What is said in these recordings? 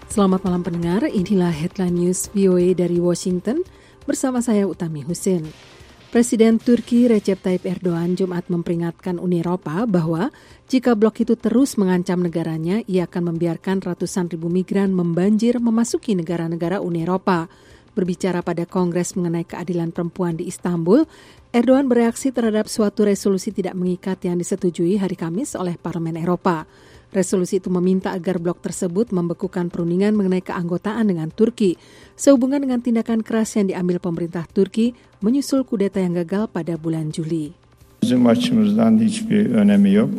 Selamat malam pendengar, inilah Headline News VOA dari Washington bersama saya Utami Husin. Presiden Turki Recep Tayyip Erdogan Jumat memperingatkan Uni Eropa bahwa jika blok itu terus mengancam negaranya, ia akan membiarkan ratusan ribu migran membanjir memasuki negara-negara Uni Eropa. Berbicara pada Kongres mengenai keadilan perempuan di Istanbul, Erdogan bereaksi terhadap suatu resolusi tidak mengikat yang disetujui hari Kamis oleh Parlemen Eropa. Resolusi itu meminta agar blok tersebut membekukan perundingan mengenai keanggotaan dengan Turki, sehubungan dengan tindakan keras yang diambil pemerintah Turki menyusul kudeta yang gagal pada bulan Juli. Bizim açımızdan hiçbir önemi yok.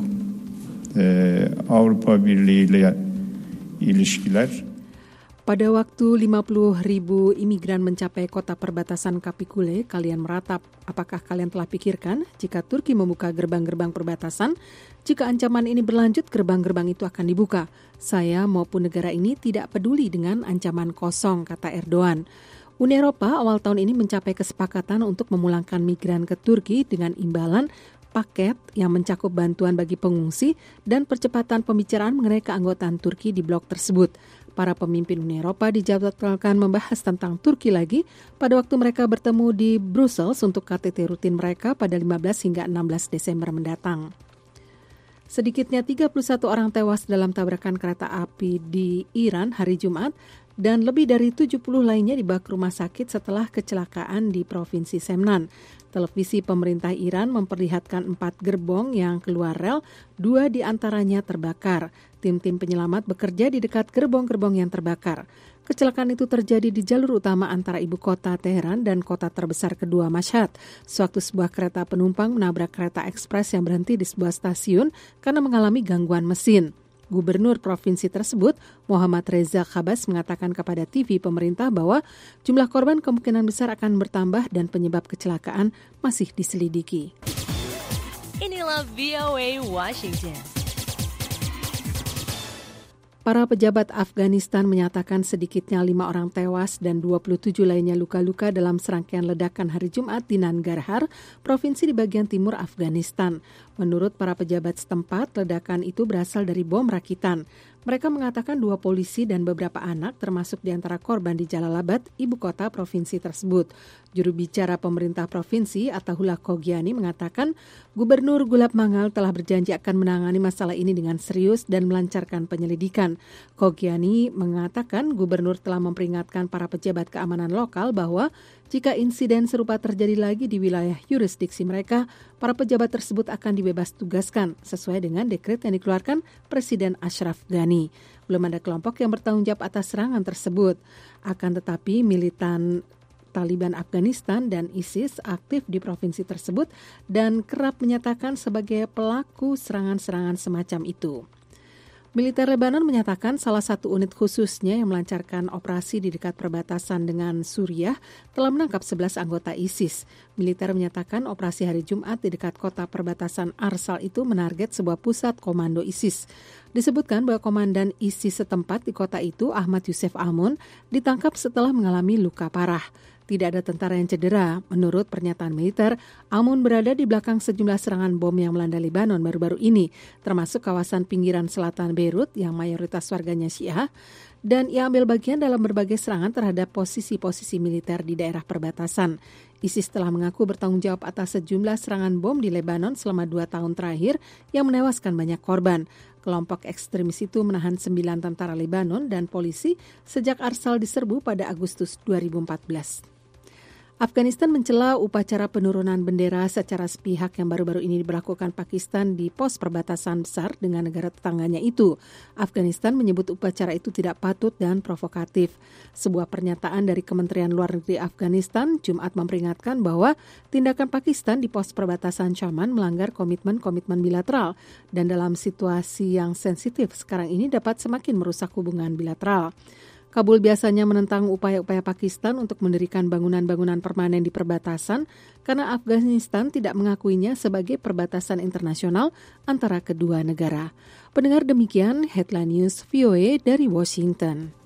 Avrupa Birliği ile ilişkiler. Pada waktu 50.000 imigran mencapai kota perbatasan Kapikule, kalian meratap, apakah kalian telah pikirkan jika Turki membuka gerbang-gerbang perbatasan? Jika ancaman ini berlanjut, gerbang-gerbang itu akan dibuka. Saya maupun negara ini tidak peduli dengan ancaman kosong, kata Erdogan. Uni Eropa awal tahun ini mencapai kesepakatan untuk memulangkan migran ke Turki dengan imbalan paket yang mencakup bantuan bagi pengungsi dan percepatan pembicaraan mengenai keanggotaan Turki di blok tersebut. Para pemimpin Uni Eropa dijadwalkan membahas tentang Turki lagi pada waktu mereka bertemu di Brussels untuk KTT rutin mereka pada 15 hingga 16 Desember mendatang. Sedikitnya 31 orang tewas dalam tabrakan kereta api di Iran hari Jumat dan lebih dari 70 lainnya dibawa ke rumah sakit setelah kecelakaan di Provinsi Semnan. Televisi pemerintah Iran memperlihatkan 4 gerbong yang keluar rel, 2 di antaranya terbakar. Tim-tim penyelamat bekerja di dekat gerbong-gerbong yang terbakar. Kecelakaan itu terjadi di jalur utama antara ibu kota Teheran dan kota terbesar kedua Mashhad. Sewaktu sebuah kereta penumpang menabrak kereta ekspres yang berhenti di sebuah stasiun karena mengalami gangguan mesin. Gubernur provinsi tersebut, Muhammad Reza Khabas, mengatakan kepada TV pemerintah bahwa jumlah korban kemungkinan besar akan bertambah dan penyebab kecelakaan masih diselidiki. Inilah VOA Washington. Para pejabat Afghanistan menyatakan sedikitnya 5 orang tewas dan 27 lainnya luka-luka dalam serangkaian ledakan hari Jumat di Nangarhar, provinsi di bagian timur Afghanistan. Menurut para pejabat setempat, ledakan itu berasal dari bom rakitan. Mereka mengatakan 2 polisi dan beberapa anak termasuk di antara korban di Jalalabad, ibu kota provinsi tersebut. Juru bicara pemerintah provinsi, Ataullah Khogiani, mengatakan Gubernur Gulab Mangal telah berjanji akan menangani masalah ini dengan serius dan melancarkan penyelidikan. Khogiani mengatakan gubernur telah memperingatkan para pejabat keamanan lokal bahwa jika insiden serupa terjadi lagi di wilayah yurisdiksi mereka, para pejabat tersebut akan dibebas tugaskan sesuai dengan dekret yang dikeluarkan Presiden Ashraf Ghani. Belum ada kelompok yang bertanggung jawab atas serangan tersebut. Akan tetapi militan Taliban Afghanistan dan ISIS aktif di provinsi tersebut dan kerap menyatakan sebagai pelaku serangan-serangan semacam itu. Militer Lebanon menyatakan salah satu unit khususnya yang melancarkan operasi di dekat perbatasan dengan Suriah telah menangkap 11 anggota ISIS. Militer menyatakan operasi hari Jumat di dekat kota perbatasan Arsal itu menarget sebuah pusat komando ISIS. Disebutkan bahwa komandan ISIS setempat di kota itu, Ahmad Yusef Amun, ditangkap setelah mengalami luka parah. Tidak ada tentara yang cedera. Menurut pernyataan militer, Amun berada di belakang sejumlah serangan bom yang melanda Lebanon baru-baru ini, termasuk kawasan pinggiran selatan Beirut yang mayoritas warganya Syiah, dan ia ambil bagian dalam berbagai serangan terhadap posisi-posisi militer di daerah perbatasan. ISIS telah mengaku bertanggung jawab atas sejumlah serangan bom di Lebanon selama 2 tahun terakhir yang menewaskan banyak korban. Kelompok ekstremis itu menahan 9 tentara Lebanon dan polisi sejak Arsal diserbu pada Agustus 2014. Afghanistan mencela upacara penurunan bendera secara sepihak yang baru-baru ini diberlakukan Pakistan di pos perbatasan besar dengan negara tetangganya itu. Afghanistan menyebut upacara itu tidak patut dan provokatif. Sebuah pernyataan dari Kementerian Luar Negeri Afghanistan Jumat memperingatkan bahwa tindakan Pakistan di pos perbatasan Shaman melanggar komitmen-komitmen bilateral dan dalam situasi yang sensitif sekarang ini dapat semakin merusak hubungan bilateral. Kabul biasanya menentang upaya-upaya Pakistan untuk mendirikan bangunan-bangunan permanen di perbatasan karena Afghanistan tidak mengakuinya sebagai perbatasan internasional antara kedua negara. Pendengar, demikian Headline News VOA dari Washington.